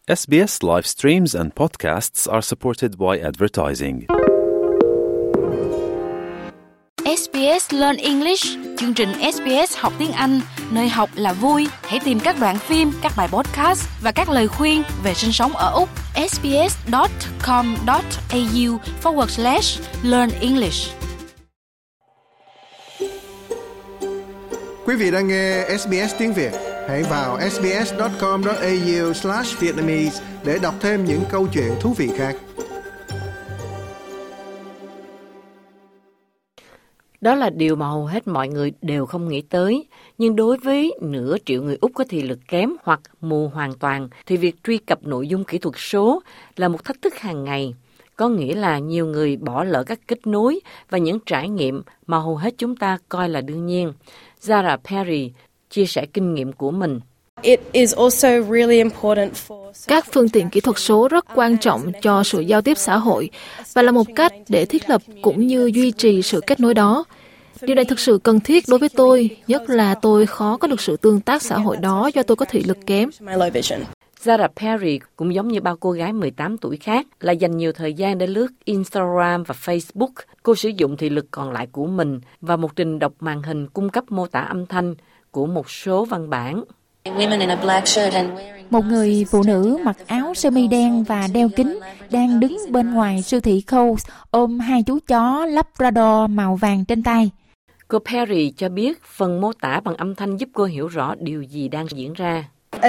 SBS live streams and podcasts are supported by advertising. SBS Learn English, chương trình SBS học tiếng Anh, nơi học là vui. Hãy tìm các đoạn phim, các bài podcast và các lời khuyên về sinh sống ở Úc. sbs.com.au/learn English. Quý vị đang nghe SBS tiếng Việt. Hãy vào sbs.com.au/Vietnamese để đọc thêm những câu chuyện thú vị khác. Đó là điều mà hầu hết mọi người đều không nghĩ tới. Nhưng đối với nửa triệu người Úc có thị lực kém hoặc mù hoàn toàn, thì việc truy cập nội dung kỹ thuật số là một thách thức hàng ngày. Có nghĩa là nhiều người bỏ lỡ các kết nối và những trải nghiệm mà hầu hết chúng ta coi là đương nhiên. Zara Perry chia sẻ kinh nghiệm của mình. Các phương tiện kỹ thuật số rất quan trọng cho sự giao tiếp xã hội và là một cách để thiết lập cũng như duy trì sự kết nối đó. Điều này thực sự cần thiết đối với tôi, nhất là tôi khó có được sự tương tác xã hội đó do tôi có thị lực kém. Zara Perry cũng giống như bao cô gái 18 tuổi khác là dành nhiều thời gian để lướt Instagram và Facebook. Cô sử dụng thị lực còn lại của mình và một trình đọc màn hình cung cấp mô tả âm thanh của một số văn bản. Một người phụ nữ mặc áo sơ mi đen và đeo kính đang đứng bên ngoài siêu thị Coles ôm hai chú chó Labrador màu vàng trên tay. Cô Perry cho biết phần mô tả bằng âm thanh giúp cô hiểu rõ điều gì đang diễn ra.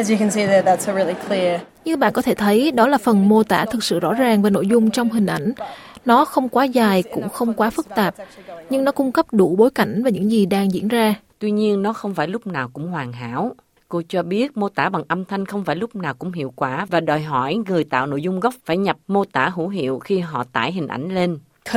Như bạn có thể thấy, đó là phần mô tả thực sự rõ ràng về nội dung trong hình ảnh. Nó không quá dài, cũng không quá phức tạp, nhưng nó cung cấp đủ bối cảnh về những gì đang diễn ra. Tuy nhiên, nó không phải lúc nào cũng hoàn hảo. Cô cho biết mô tả bằng âm thanh không phải lúc nào cũng hiệu quả và đòi hỏi người tạo nội dung gốc phải nhập mô tả hữu hiệu khi họ tải hình ảnh lên.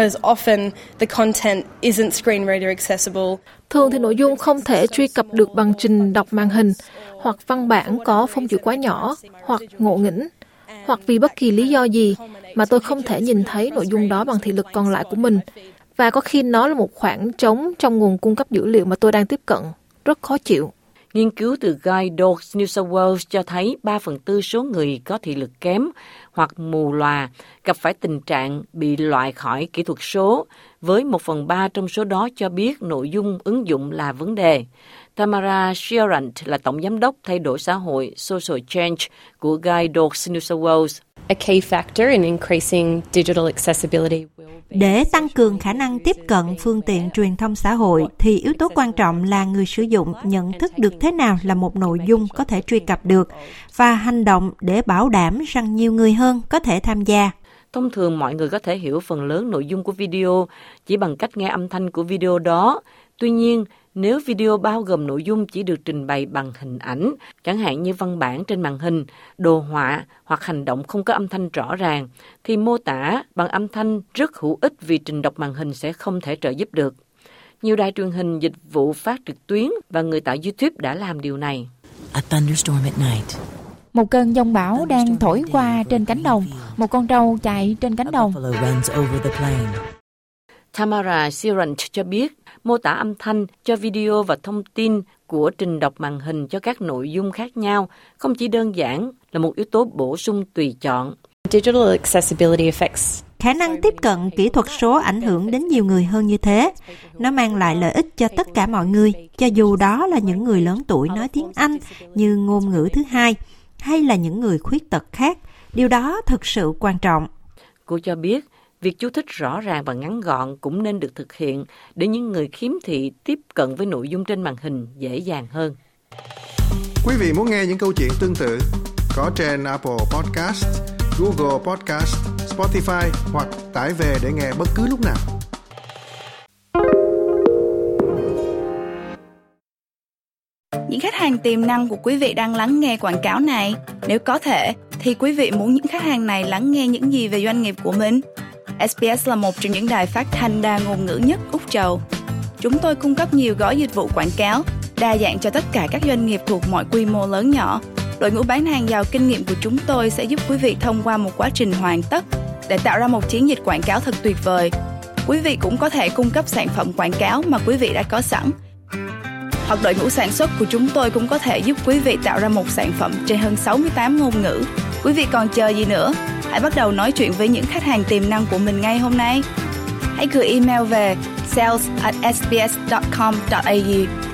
Thường thì nội dung không thể truy cập được bằng trình đọc màn hình, hoặc văn bản có phông chữ quá nhỏ, hoặc ngộ nghĩnh, hoặc vì bất kỳ lý do gì mà tôi không thể nhìn thấy nội dung đó bằng thị lực còn lại của mình. Và có khi nó là một khoảng trống trong nguồn cung cấp dữ liệu mà tôi đang tiếp cận. Rất khó chịu. Nghiên cứu từ Guide Dogs New South Wales cho thấy 3/4 số người có thị lực kém hoặc mù lòa gặp phải tình trạng bị loại khỏi kỹ thuật số, với 1/3 trong số đó cho biết nội dung ứng dụng là vấn đề. Tamara Shearant là tổng giám đốc thay đổi xã hội Social Change của Guide Dogs New South Wales. Để tăng cường khả năng tiếp cận phương tiện truyền thông xã hội thì yếu tố quan trọng là người sử dụng nhận thức được thế nào là một nội dung có thể truy cập được và hành động để bảo đảm rằng nhiều người hơn có thể tham gia. Thông thường mọi người có thể hiểu phần lớn nội dung của video chỉ bằng cách nghe âm thanh của video đó. Tuy nhiên, nếu video bao gồm nội dung chỉ được trình bày bằng hình ảnh, chẳng hạn như văn bản trên màn hình, đồ họa hoặc hành động không có âm thanh rõ ràng, thì mô tả bằng âm thanh rất hữu ích vì trình đọc màn hình sẽ không thể trợ giúp được. Nhiều đài truyền hình, dịch vụ phát trực tuyến và người tạo YouTube đã làm điều này. Một cơn giông bão đang thổi qua trên cánh đồng, một con trâu chạy trên cánh đồng. Tamara Shearant cho biết, mô tả âm thanh cho video và thông tin của trình đọc màn hình cho các nội dung khác nhau không chỉ đơn giản là một yếu tố bổ sung tùy chọn. Khả năng tiếp cận kỹ thuật số ảnh hưởng đến nhiều người hơn như thế. Nó mang lại lợi ích cho tất cả mọi người, cho dù đó là những người lớn tuổi nói tiếng Anh như ngôn ngữ thứ hai, hay là những người khuyết tật khác. Điều đó thực sự quan trọng. Cô cho biết, việc chú thích rõ ràng và ngắn gọn cũng nên được thực hiện để những người khiếm thị tiếp cận với nội dung trên màn hình dễ dàng hơn. Quý vị muốn nghe những câu chuyện tương tự có trên Apple Podcast, Google Podcast, Spotify hoặc tải về để nghe bất cứ lúc nào. Những khách hàng tiềm năng của quý vị đang lắng nghe quảng cáo này. Nếu có thể, thì quý vị muốn những khách hàng này lắng nghe những gì về doanh nghiệp của mình? SBS là một trong những đài phát thanh đa ngôn ngữ nhất Úc Châu. Chúng tôi cung cấp nhiều gói dịch vụ quảng cáo, đa dạng cho tất cả các doanh nghiệp thuộc mọi quy mô lớn nhỏ. Đội ngũ bán hàng giàu kinh nghiệm của chúng tôi sẽ giúp quý vị thông qua một quá trình hoàn tất để tạo ra một chiến dịch quảng cáo thật tuyệt vời. Quý vị cũng có thể cung cấp sản phẩm quảng cáo mà quý vị đã có sẵn. Hoặc đội ngũ sản xuất của chúng tôi cũng có thể giúp quý vị tạo ra một sản phẩm trên hơn 68 ngôn ngữ. Quý vị còn chờ gì nữa? Hãy bắt đầu nói chuyện với những khách hàng tiềm năng của mình ngay hôm nay. Hãy gửi email về sales@sbs.com.au